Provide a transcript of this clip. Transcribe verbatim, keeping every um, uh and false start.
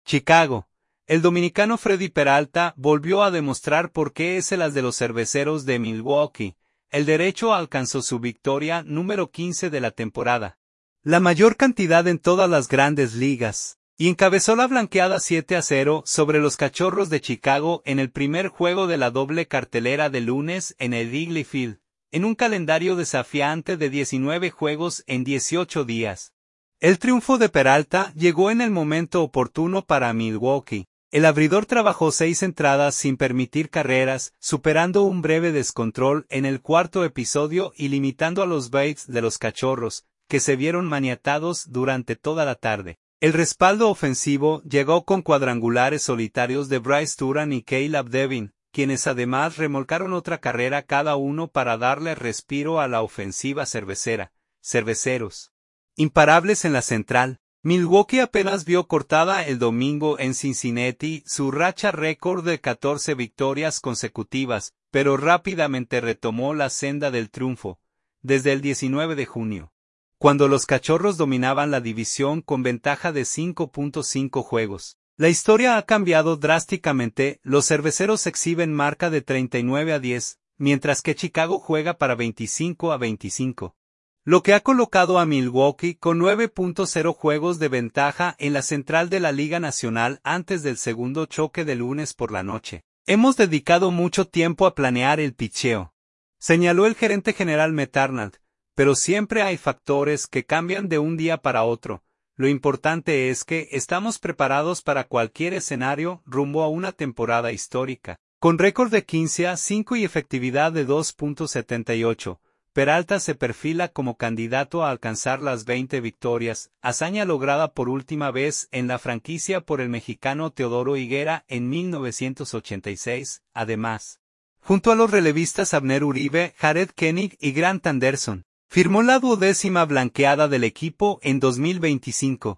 Chicago. El dominicano Freddy Peralta volvió a demostrar por qué es el as de los cerveceros de Milwaukee. El derecho alcanzó su victoria número quince de la temporada, la mayor cantidad en todas las grandes ligas, y encabezó la blanqueada siete a cero sobre los Cachorros de Chicago en el primer juego de la doble cartelera de lunes en el Wrigley Field, en un calendario desafiante de diecinueve juegos en dieciocho días. El triunfo de Peralta llegó en el momento oportuno para Milwaukee. El abridor trabajó seis entradas sin permitir carreras, superando un breve descontrol en el cuarto episodio y limitando a los bates de los Cachorros, que se vieron maniatados durante toda la tarde. El respaldo ofensivo llegó con cuadrangulares solitarios de Bryce Turan y Caleb Devin, quienes además remolcaron otra carrera cada uno para darle respiro a la ofensiva cervecera. Cerveceros imparables en la central. Milwaukee apenas vio cortada el domingo en Cincinnati su racha récord de catorce victorias consecutivas, pero rápidamente retomó la senda del triunfo, desde el diecinueve de junio, cuando los Cachorros dominaban la división con ventaja de cinco punto cinco juegos. La historia ha cambiado drásticamente, los cerveceros exhiben marca de treinta y nueve a diez, mientras que Chicago juega para veinticinco a veinticinco. Lo que ha colocado a Milwaukee con nueve punto cero juegos de ventaja en la central de la Liga Nacional antes del segundo choque de lunes por la noche. Hemos dedicado mucho tiempo a planear el picheo, señaló el gerente general Matt Arnold, pero siempre hay factores que cambian de un día para otro. Lo importante es que estamos preparados para cualquier escenario rumbo a una temporada histórica. Con récord de quince a cinco y efectividad de dos punto setenta y ocho. Peralta se perfila como candidato a alcanzar las veinte victorias, hazaña lograda por última vez en la franquicia por el mexicano Teodoro Higuera en mil novecientos ochenta y seis, además, junto a los relevistas Abner Uribe, Jared Koenig y Grant Anderson, firmó la duodécima blanqueada del equipo en dos mil veinticinco.